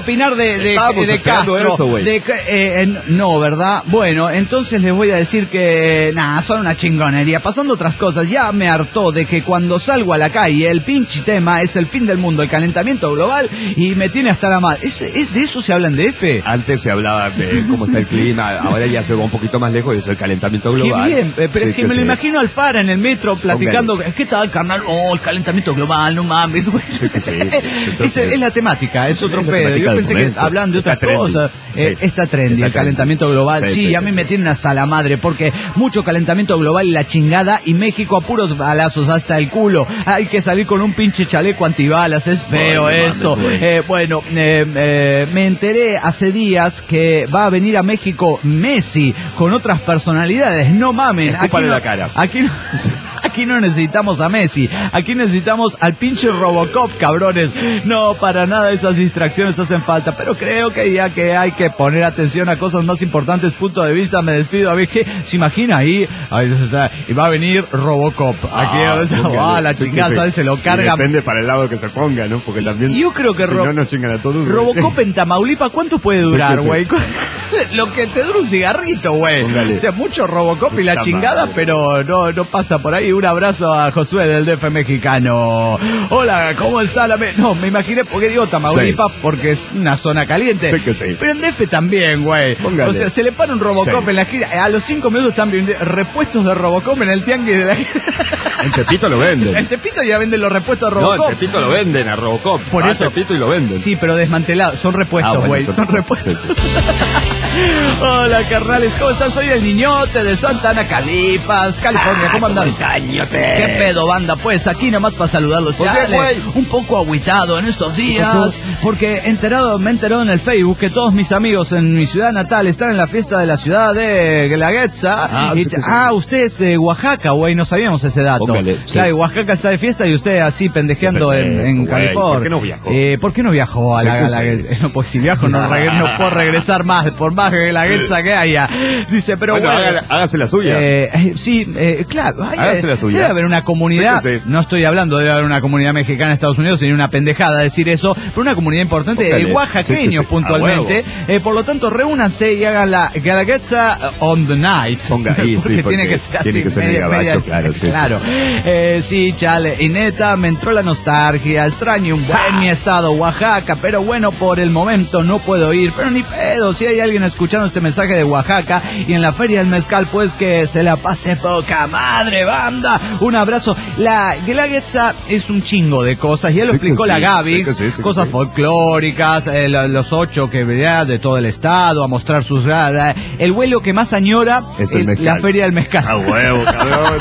opinar de, de, Estábamos de esperando Castro. eso, güey. de, eh, en- no, ¿verdad? Bueno, entonces les voy a decir que, nada, son una chingonería. Pasando a otras cosas, ya me hartó de que cuando salgo a la calle, el pinche tema es el fin del mundo, el calentamiento global, y me tiene hasta la madre. ¿Es, es ¿De eso se hablan de F? Antes se hablaba de cómo está el clima, ahora ya se va un poquito más lejos y es el calentamiento global. Qué bien, eh, pero Sí, es que, me sí. lo imagino al Fara en el metro platicando. ¿Qué tal, carnal? Oh, el calentamiento global, no mames, güey. Sí, que sí. es, es la temática, es otro Es la pedo. temática Yo del pensé que momento. hablan de Está otras trendy. cosas. Sí. Eh, está trendy, Está el trendy. calentamiento global. Sí, Sí, sí, a sí, mí sí. me tienen hasta la madre, porque mucho calentamiento global y la chingada, y México a puros balazos hasta el culo. Hay que salir con un pinche chaleco antibalas, es feo Ay, no esto. mames, güey. Eh, bueno, eh, eh, me enteré hace días que va a venir a México Messi con otras personalidades. No mamen. Escúpale no, la cara. Aquí no, aquí no necesitamos a Messi. Aquí necesitamos al pinche Robocop, cabrones. No, para nada esas distracciones hacen falta. Pero creo que ya que hay que poner atención a cosas más importantes, punto de vista, me despido. A ver qué se imagina ahí. Ahí está, y va a venir Robocop. Aquí Ah, donde se póngale. va la Sí, que chingada, sí. ¿sabes? Se lo Y carga. depende para el lado que se ponga, ¿no? Porque también... Yo creo que si Ro- no nos chingan a todos. güey. Robocop en Tamaulipas, ¿cuánto puede Sí, durar, que sí. güey? Lo que te dura un cigarrito, güey. Póngale. O sea, mucho Robocop y la Puta chingada, madre. pero no, no pasa por ahí. Un abrazo a Josué del D F mexicano. Hola, ¿cómo está la... me- No, me imaginé, porque digo Tamaulipas, porque es una zona caliente. Sí que sí. Pero en D F también, güey. Póngale. O sea, se le para un Robocop Sí. en la esquina. A los cinco minutos están vendiendo repuestos de Robocop en el tianguis de la... En Tepito lo venden. En Tepito ya venden los repuestos de No, Robocop. en Tepito lo venden a Robocop. Por Va a eso. Tepito y lo venden. Sí, pero desmantelados. Son repuestos, Ah, bueno, güey. son son repuestos. repuestos. Sí, Hola, carnales, ¿cómo están? Soy el niñote de Santa Ana, Calipas, California. ¿Cómo andan? ¿Qué pedo, banda? Pues aquí nomás para saludarlos, ¿Por qué, chale. güey? Un poco agüitado en estos días, pasó? porque enterado, me he enterado en el Facebook que todos mis amigos en mi ciudad natal están en la fiesta de la ciudad de Guelaguetza. Ah, Y sí te- que sí. ah, usted es de Oaxaca, güey, no sabíamos ese dato. Póngale, sí. Claro, y Oaxaca está de fiesta y usted así pendejeando Qué en, en pendejo, güey. California. ¿Por qué no viajó? Eh, ¿Por qué no viajó a Sí la que sí. Guelaguetza? No, pues si viajo no, regre- no puedo regresar más, por más Guelaguetza que haya. Dice, pero Bueno, bueno. hágala- hágase la suya. Eh, eh, sí, eh, claro. Ay, Hágase eh, la suya. Debe haber una comunidad. Sí que sí. No estoy hablando de haber una comunidad mexicana en Estados Unidos, sería una pendejada decir eso, pero una comunidad importante Póngale. de oaxaqueños Sí que sí. puntualmente. Eh, por lo tanto, reúnanse y hagan la Guelaguetza on the night. Ponga ahí, sí, porque porque tiene que ser tiene así, que ser media- medio gabacho, media- claro, sí, sí. claro. Eh, sí, chale. Y neta, me entró la nostalgia. Extraño un buen mi estado, Oaxaca, pero bueno, por el momento no puedo ir. Pero ni pedo, si hay alguien escuchando este mensaje de Oaxaca y en la Feria del Mezcal, pues que se la pase poca madre, banda. Un abrazo. La Guelaguetza es un chingo de cosas, ya lo Sí que explicó sí, la Gaby. sí que sí, sí que cosas sí. folclóricas, eh, lo- los ocho que veía de todo el estado, a mostrar sus... El vuelo que más añora Es el el- mezcal. la Feria del Mezcal. A huevo, cabrón.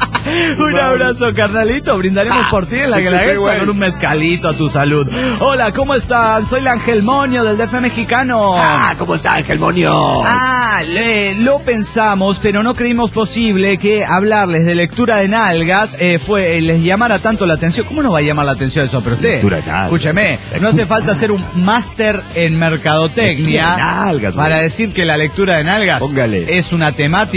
Un abrazo, carnalito. Brindaremos Ah, por ti en la sí que sí, Guelaguetza güey. con un mezcalito a tu salud. Hola, ¿cómo están? Soy el Ángel Moño del D F mexicano. Ah, ¿cómo está, Ángel Moño? Ah, le- lo pensamos, pero no creímos posible que hablarles de lectura de nalgas eh, fue eh, les llamara tanto la atención. ¿Cómo no va a llamar la atención eso? Pero usted, Lectura de nalgas. escúcheme, no hace falta hacer un máster en mercadotecnia Lectura de nalgas, para güey. decir que la lectura de nalgas Póngale. es una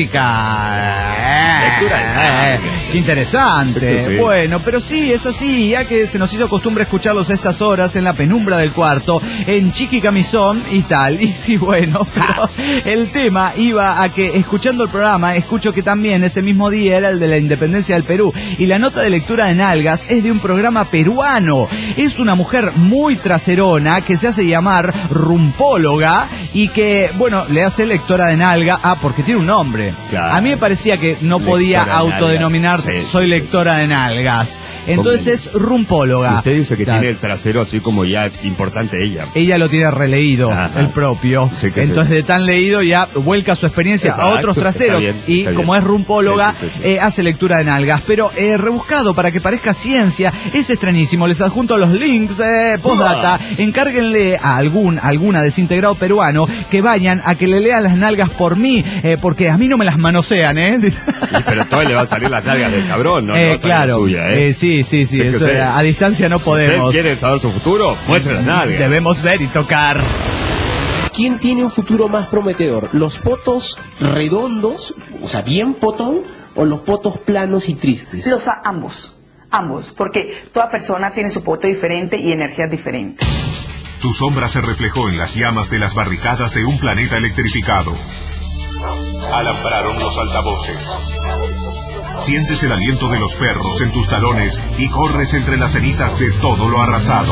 temática. Lectura de nalgas. Qué interesante. Sí que sí. Bueno, pero sí, es así, ya que se nos hizo costumbre escucharlos a estas horas en la penumbra del cuarto, en chiqui camisón y tal. Y sí, bueno, pero el tema iba a que escuchando el programa, escucho que también ese mismo día era el de la independencia del Perú. Y la nota de lectura de nalgas es de un programa peruano. Es una mujer muy traserona que se hace llamar rumpóloga y que, bueno, le hace lectora de nalga. Ah, porque tiene un nombre. Claro. A mí me parecía que no podía Lectora de autodenominarse nalgas. Sí, soy sí, lectora de nalgas. Entonces es rumpóloga. Usted dice que Claro. tiene el trasero así como ya importante ella. Ella lo tiene releído, Ajá. el propio. Sí que Entonces, sí. de tan leído, ya vuelca su experiencia Exacto, a otros está traseros. bien, y está como bien. es rumpóloga, Sí, sí, sí, sí. eh, hace lectura de nalgas. Pero eh, rebuscado para que parezca ciencia, es extrañísimo. Les adjunto los links, eh, postdata. Encárguenle a algún, alguna desintegrado peruano que vayan a que le lean las nalgas por mí, eh, porque a mí no me las manosean, ¿eh? Y- Pero todo le va a salir las nalgas del cabrón, no le Eh, va a salir claro, la suya, ¿eh? Eh, sí, sí, sí, Sí que eso, sí. eh, a distancia no ¿Usted podemos. quiere saber su futuro? Muestre las nalgas. Debemos ver y tocar. ¿Quién tiene un futuro más prometedor? ¿Los potos redondos, o sea, bien potón, o los potos planos y tristes? Los a- ambos, ambos, porque toda persona tiene su poto diferente y energías diferentes. Tu sombra se reflejó en las llamas de las barricadas de un planeta electrificado. Alambraron los altavoces. Sientes el aliento de los perros en tus talones y corres entre las cenizas de todo lo arrasado.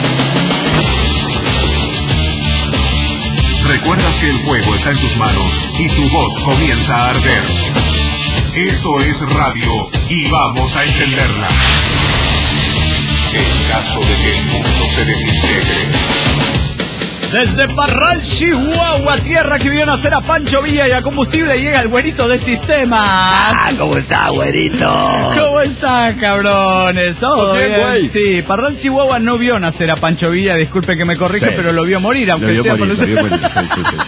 Recuerdas que el fuego está en tus manos y tu voz comienza a arder. Esto es radio y vamos a encenderla. En caso de que el mundo se desintegre. Desde Parral, Chihuahua, tierra que vio nacer a Pancho Villa y a combustible, llega el güerito de sistemas. Ah, ¿cómo está, güerito? ¿Cómo está, cabrones? ¿Todo bien? Güey. Sí, Parral, Chihuahua no vio nacer a Pancho Villa, disculpe que me corrija, Sí. pero lo vio morir, aunque Lo vio sea morir, por lo vio morir, sí, sí, sí, sí.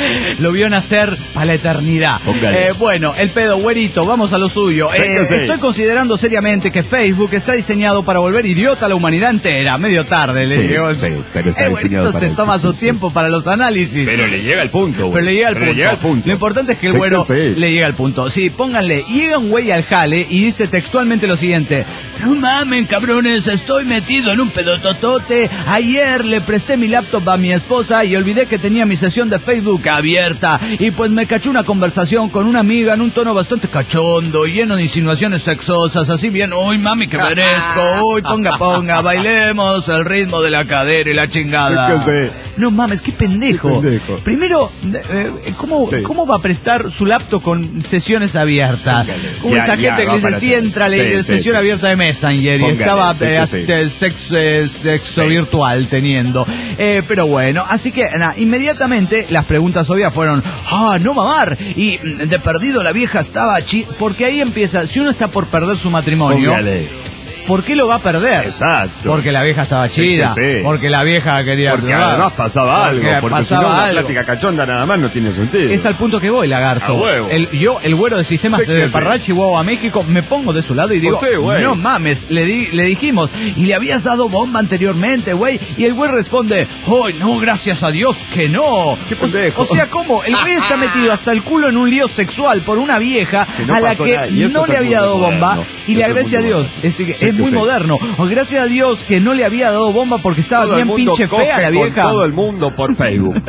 Lo vio nacer para la eternidad. Póngale. Eh, bueno, el pedo, güerito, vamos a lo suyo. Sí, Eh, sí. Estoy considerando seriamente que Facebook está diseñado para volver idiota a la humanidad entera. Medio tarde, le Sí, digo. sí, pero está el diseñado güerito para se eso, toma sí, su sí. tiempo para los análisis. Pero le llega al punto, güey. Pero le llega al Pero punto. le llega al punto. Lo importante es que el Sí, güero sí. le llega al punto. Sí, pónganle. Llega un güey al jale y dice textualmente lo siguiente. No mamen, cabrones, estoy metido en un pedototote. Ayer le presté mi laptop a mi esposa y olvidé que tenía mi sesión de Facebook abierta. Y pues me cachó una conversación con una amiga en un tono bastante cachondo, lleno de insinuaciones sexosas, así bien, uy mami que merezco, uy ponga ponga, bailemos el ritmo de la cadera y la chingada. ¿Qué sé? No mames, qué pendejo. Qué pendejo. Primero, eh, ¿cómo, Sí. ¿cómo va a prestar su laptop con sesiones abiertas? Como Ya, esa ya, gente que va dice, para sí, atrás. entra, le Sí, dice, sí, sesión sí. abierta de Messenger y Póngale, estaba sí, eh, que hasta sí. sexo, eh, sexo Sí. virtual teniendo. Eh, pero bueno, así que nada, inmediatamente las preguntas obvias fueron, ah, no mamar. Y mm, de perdido la vieja estaba chi... Porque ahí empieza, si uno está por perder su matrimonio, Póngale. ¿por qué lo va a perder? Exacto. Porque la vieja estaba Sí, chida, que sí. porque la vieja quería... Porque además pasaba Porque algo. Porque pasaba si no, una algo. plática cachonda nada más no tiene sentido. Es al punto que voy, lagarto. A huevo. El, yo, el güero de sistemas Sí que de sí. Parral, Chihuahua, México, me pongo de su lado y digo, Pues sí, güey. no mames, le, di, le dijimos, y le habías dado bomba anteriormente, güey. Y el güey responde, oh, no, gracias a Dios que no. Qué O, pendejo. o sea, ¿cómo? El güey está metido hasta el culo en un lío sexual por una vieja Que no a la pasó que nada, y eso no es le el había mundo dado bomba moderno. y le Es el agradece a mundo Dios. moderno. Es, Sí es que muy sí. moderno. O gracias a Dios que no le había dado bomba porque estaba Todo el bien mundo pinche coge fea la con vieja. todo el mundo por Facebook.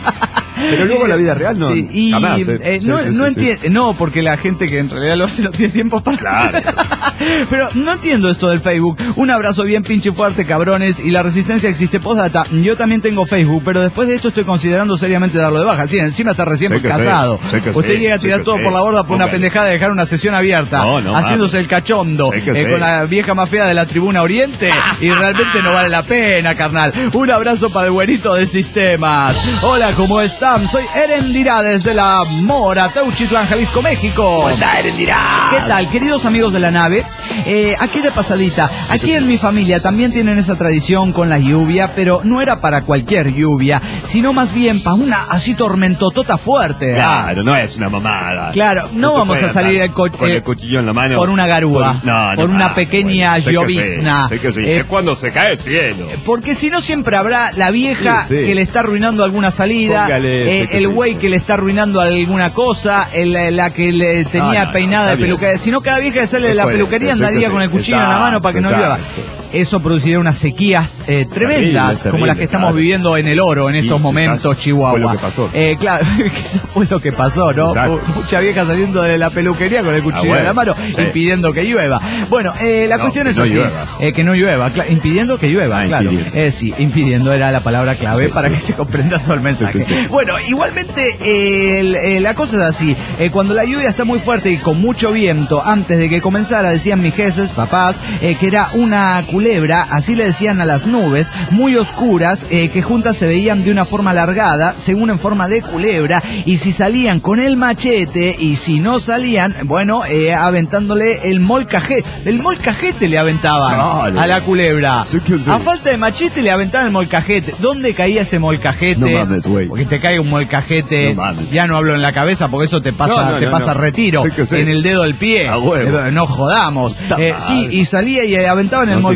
Pero luego en la vida real no. Sí, y jamás, ¿eh? eh, Sí, no, sí, no sí, sí. entiende, no, porque la gente que en realidad lo hace no tiene tiempo para... Claro. Pero no entiendo esto del Facebook. Un abrazo bien pinche fuerte, cabrones, y la resistencia existe. Postdata, yo también tengo Facebook, pero después de esto estoy considerando seriamente darlo de baja. Sí, encima está recién Sé que casado. sí, sé que Usted sí, llega a sé tirar que todo sí. por la borda por una Póngale. pendejada de dejar una sesión abierta, No, no, haciéndose mames. el cachondo, Sé que eh, sí. con la vieja más fea de la tribuna oriente, y realmente no vale la pena, carnal. Un abrazo para el güerito de sistemas. Hola, ¿cómo están? Soy Eren Dirá desde la Mora, Teuchitlán, Jalisco, México. ¿Cómo está, Erendira? ¿Qué tal, queridos amigos de la nave? Eh, aquí de pasadita, aquí en mi familia también tienen esa tradición con la lluvia, pero no era para cualquier lluvia, sino más bien para una así tormentotota fuerte. Claro, no es una mamada. Claro, no se vamos puede a salir andar el co- con eh, el cuchillo en la mano. por una garúa, Por, no, no por una mames, pequeña güey. Sé que llovizna. sí, sé que sí. Eh, es cuando se cae el cielo. Porque si no siempre habrá la vieja Sí, sí. que le está arruinando alguna salida, Póngale, eh, sí que el sí. güey que le está arruinando alguna cosa, el, la que le tenía Ah, no, peinada no, de está bien. peluquería. Si no, cada vieja que sale de Es la coherente, peluquería sí que andaría sí. con el cuchillo en la mano para que no llueva. Exacto. Eso produciría unas sequías eh, tremendas, Terrible, como las que terrible, estamos claro. viviendo en el Oro en estos Y momentos, quizás Chihuahua. fue lo que pasó. Eh, claro, quizás fue lo que pasó, ¿no? Exacto. Mucha vieja saliendo de la peluquería con el cuchillo Ah, bueno, en la mano, sí. impidiendo que llueva. Bueno, eh, la No, cuestión que es no así. llueva. Eh, que no llueva, cla- impidiendo que llueva, Ah, claro. impidiendo. Eh, sí, impidiendo era la palabra clave Sí, para sí. que se comprenda todo el mensaje. Sí, sí. Bueno, igualmente eh, el- eh, la cosa es así. Eh, cuando la lluvia está muy fuerte y con mucho viento, antes de que comenzara, decían mis jefes, papás, eh, que era una culebra, así le decían a las nubes, muy oscuras, eh, que juntas se veían de una forma alargada, según en forma de culebra, y si salían con el machete, y si no salían, bueno, eh, aventándole el molcajete. El molcajete le aventaban Chale. a la culebra. Sí que sí. A falta de machete le aventaban el molcajete. ¿Dónde caía ese molcajete? No mames, güey. Porque te cae un molcajete, No mames. ya no hablo en la cabeza porque eso te pasa, No, no, te no, pasa no. retiro Sí que sí. en el dedo del pie. A huevo. Eh, No jodamos. Ta Eh, madre. sí, y salía y aventaban el No se molcajete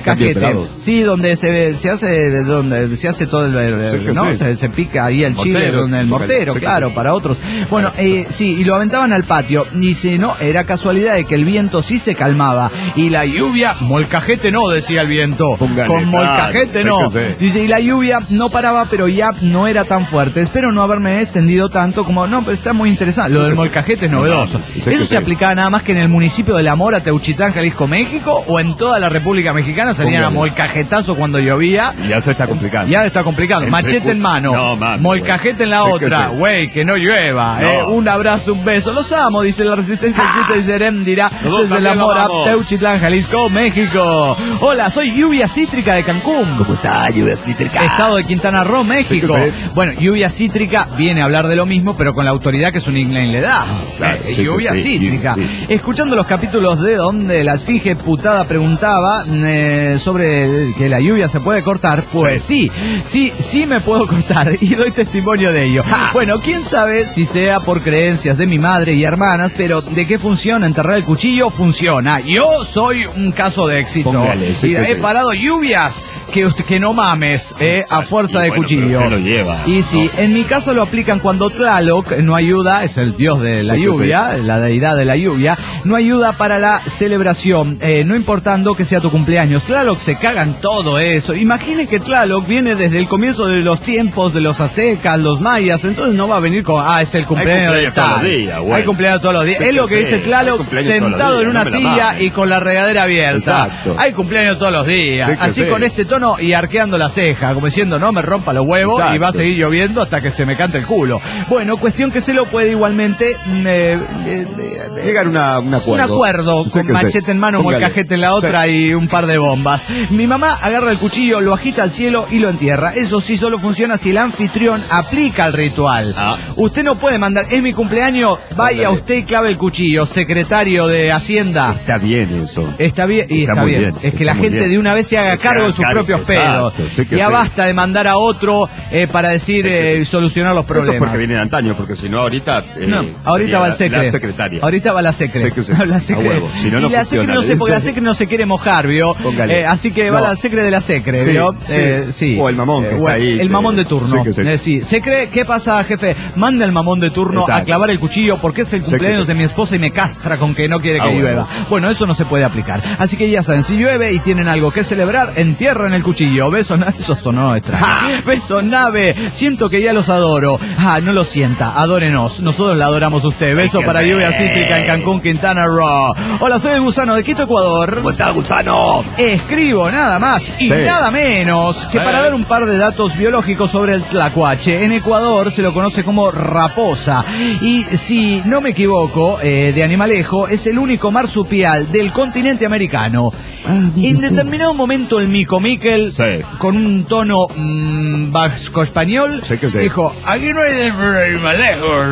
molcajete. Sí, donde se se hace donde se hace todo el, sí, ¿no? Sí. Se, se pica ahí el mortero, chile, donde el mortero, sí, claro, sí. Para otros. Bueno, eh, sí, y lo aventaban al patio. Dice, no, era casualidad de que el viento sí se calmaba y la lluvia, molcajete no, decía el viento. Póngale, con molcajete claro, no. Dice, y la lluvia no paraba, pero ya no era tan fuerte. Espero no haberme extendido tanto como, no, pero está muy interesante. Lo del molcajete es novedoso. ¿Eso se aplicaba nada más que en el municipio de La Mora, Teuchitlán, Jalisco, México, o en toda la República Mexicana salían a molcajetazo cuando llovía? Ya se está complicando. Ya se está complicando. Entre machete en mano, no, mami, molcajete en la sí otra, güey, que, que no llueva. No. Eh, un abrazo, un beso. Los amo, dice la Resistencia ¡Ah! Y Serem dirá desde La Mora, Teuchitlán, Jalisco, México. Hola, soy Lluvia Cítrica de Cancún. ¿Cómo está, Lluvia Cítrica? Estado de Quintana Roo, México. Sí, bueno, Lluvia Cítrica viene a hablar de lo mismo, pero con la autoridad que su nickname le da. Claro, eh, sí, lluvia sí, Cítrica. Sí, sí. Escuchando los capítulos de donde la esfinge putada preguntaba eh, sobre el, que la lluvia se puede cortar, pues sí. sí, sí, sí me puedo cortar y doy testimonio de ello. ¡Ja! Bueno, quién sabe si sea por creencias de mi madre y hermanas, pero ¿de qué funciona enterrar el cuchillo? Funciona. Yo soy un caso de éxito. Póngale, sí, he sí. parado lluvias que, que no mames, eh, a fuerza y de bueno, cuchillo. Lo lleva. Y sí, no. En mi caso lo aplican cuando Tlaloc no ayuda, es el dios de la sí, lluvia, sí. la deidad de la lluvia, no ayuda para la celebración, eh, no importando que sea tu cumpleaños. Tlaloc se cagan todo eso. Imaginen que Tlaloc viene desde el comienzo de los tiempos de los aztecas, los mayas, entonces no va a venir con, ah, es el cumpleaños, cumpleaños de tal. Todos los días, bueno. Hay cumpleaños todos los días. Sí, es lo que sí. dice Tlaloc, sentado en una no silla y con la regadera abierta. Exacto. Hay cumpleaños todos los días. Sí, así sí. con este tono y arqueando la ceja, como diciendo, no me rompa los huevos. Exacto. Y va a seguir lloviendo hasta que se me cante el culo. Bueno, cuestión que se lo puede igualmente eh, eh, eh, llegar a un acuerdo. Un acuerdo, sí, con machete sé. en mano, Póngale. molcajete en la otra sí. y un par de bombas. Mi mamá agarra el cuchillo, lo agita al cielo y lo entierra. Eso sí solo funciona si el anfitrión aplica el ritual. Ah. Usted no puede mandar, es mi cumpleaños, vaya Póngale. usted y clave el cuchillo, secretario de Hacienda. Está bien eso. Está bien, y está, está bien. bien. Es que la gente bien. de una vez se haga cargo de sus car propios pedos. Sí ya sé. basta de mandar a otro eh, para decir, sí eh, solucionar los problemas. Eso es porque viene de antaño, porque si no ahorita... Eh, no, ahorita va el secre. La secretaria. Ahorita va la secre. Secre, secre. La secre. A huevo. Si no, no y la secre no sé, porque la secre no se quiere mojar, ¿vio? Eh, así que no. va la secre de la secre, sí, ¿vio? Sí. Eh, sí. O el mamón que eh, está ahí. El mamón de turno. Sí, sí. Eh, sí. Secre, ¿qué pasa, jefe? Manda el mamón de turno Exacto. a clavar el cuchillo porque es el cumpleaños de mi esposa y me castra con que no quiere que ah, llueva. Bueno. bueno, eso no se puede aplicar. Así que ya saben, si llueve y tienen algo que celebrar, entierren el cuchillo. Beso nave. Eso sonó extraño. Beso nave. Siento que ya los adoro. Ah, no lo sienta. Adórenos. Nosotros la adoramos a usted. Beso para Lluvia Cítrica en Cancún, Quintana Roo. Hola, soy el Gusano de Quito, Ecuador. ¿Cómo está, Gusano? Escribo nada más y sí. nada menos que sí. para dar un par de datos biológicos sobre el tlacuache. En Ecuador se lo conoce como raposa. Y si no me equivoco, eh, de animalejo, es el único marsupial del continente americano. Ah, en determinado momento el Mico Miquel, sí. con un tono mmm, vasco-español, sí sí. dijo, aquí no hay de animalejos.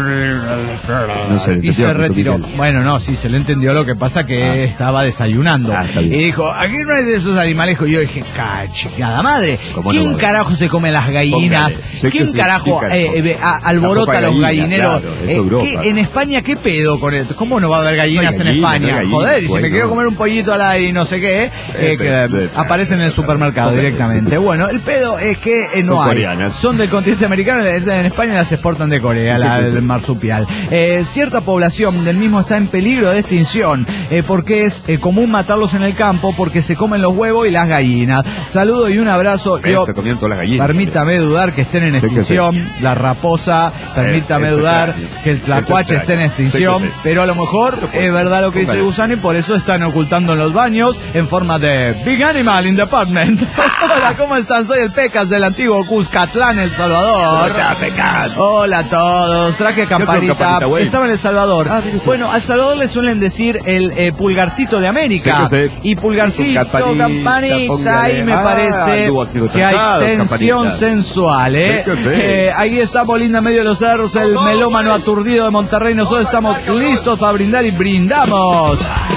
No se y se retiró. Bueno, no, sí, se le entendió, lo que pasa que ah. estaba desayunando. Ah, y dijo, aquí no hay de esos animalejos. Y yo dije, cachicada madre, ¿quién no carajo se come las gallinas? Sí ¿Quién, carajo, sí, eh, eh, a, alborota a los gallina, gallineros? Claro, es eh, ¿qué, en España qué pedo con esto? ¿Cómo no va a haber gallinas no hay gallina, en España? No hay gallina, Joder, y si me quiero comer un pollito a la y no sé qué, eh, que aparece en el supermercado directamente. Bueno, el pedo es que eh, no hay. Coreanas. Son del continente americano, en España las exportan de Corea, sí, la, sí, el marsupial. Eh, cierta población del mismo está en peligro de extinción, eh, porque es eh, común matarlos en el campo porque se comen los huevos y las gallinas. Saludo y un abrazo. Yo, se comieron todas las gallinas. Permítame dudar que estén en extinción, sí, sí. la raposa, permítame eh, dudar extraño. que el tlacuache esté en extinción, sí, sí. pero a lo mejor es verdad lo que dice Gusano y por eso están ocultando en los baños en forma de Big Animal in the Apartment. Hola, ¿cómo están? Soy el Pecas del antiguo Cuscatlán, El Salvador. Hola, Pecas. Hola a todos. Traje campanita. campanita Estaba en El Salvador. Ah, bueno, al Salvador le suelen decir el eh, pulgarcito de América. Sí, sí. Y pulgarcito, campanita, campanita ahí me ah, parece que hay tensión campanita. sensual, ¿eh? Sí, sí. eh ahí estamos, linda medio de los cerros, el melómano aturdido de Monterrey. Nosotros estamos listos para brindar y brindamos.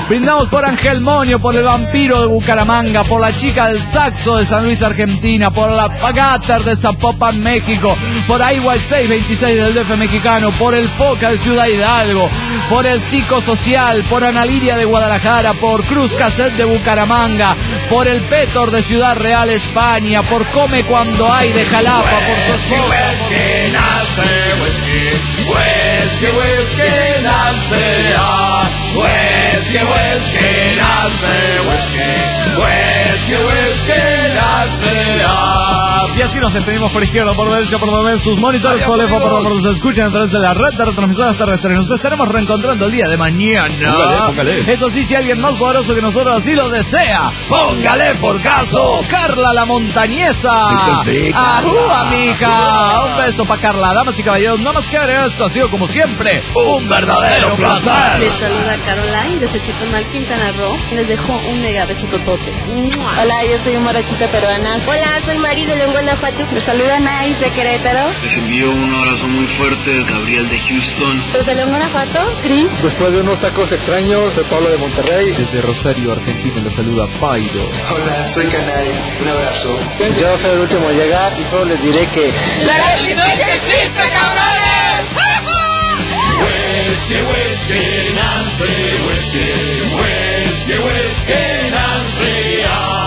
Brindamos por Ángel Monio, por el vampiro de Bucaramanga, por la chica del saxo de San Luis, Argentina, por la Pagater de Zapopan, México, por I Y seiscientos veintiséis del D F mexicano, por el Foca de Ciudad Hidalgo, por el Psicosocial, por Ana Lidia de Guadalajara, por Cruz Cassette de Bucaramanga, por el Pétor de Ciudad Real, España, por Come Cuando Hay de Jalapa, por su esposa, Whisky, Nancy, whisky, whisky, whisky, Nancy, ah, whisky, whisky, Nancy, whisky, whisky, whisky, Nancy, ah. Y así nos despedimos por izquierda, por derecha, por donde ven sus monitores, por teléfono, por donde nos escuchan a través de la red de retransmisoras terrestres. Nos estaremos reencontrando el día de mañana. Póngale, póngale. Eso sí, si alguien más poderoso que nosotros así lo desea, póngale por caso. Carla la montañesa. Sí, sí, Ajú, Carla. amiga. Un beso para Carla. Damas y caballeros, no nos queda agregar, esto ha sido como siempre Un verdadero placer. Les saluda Caroline desde Chetumal, Quintana Roo. Les dejo un mega beso totote. Hola, yo soy morochita peruana. Hola, soy Mari de León, Guanajuato. Les saluda Nais de Querétaro. Les envío un abrazo muy fuerte, Gabriel de Houston. Desde León, Guanajuato, Cris. Después de unos tacos extraños, soy Pablo de Monterrey. Desde Rosario, Argentina, los saluda Pairo. Hola, soy Canay. Un abrazo. Yo soy el último en llegar y solo les diré que... ¡La resistencia existe, cabrones! Whisky, whisky, Nancy, whisky, whisky, whisky, Nancy, ah.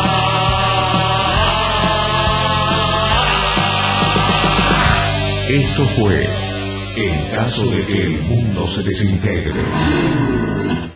Esto fue En caso de que el mundo se desintegre.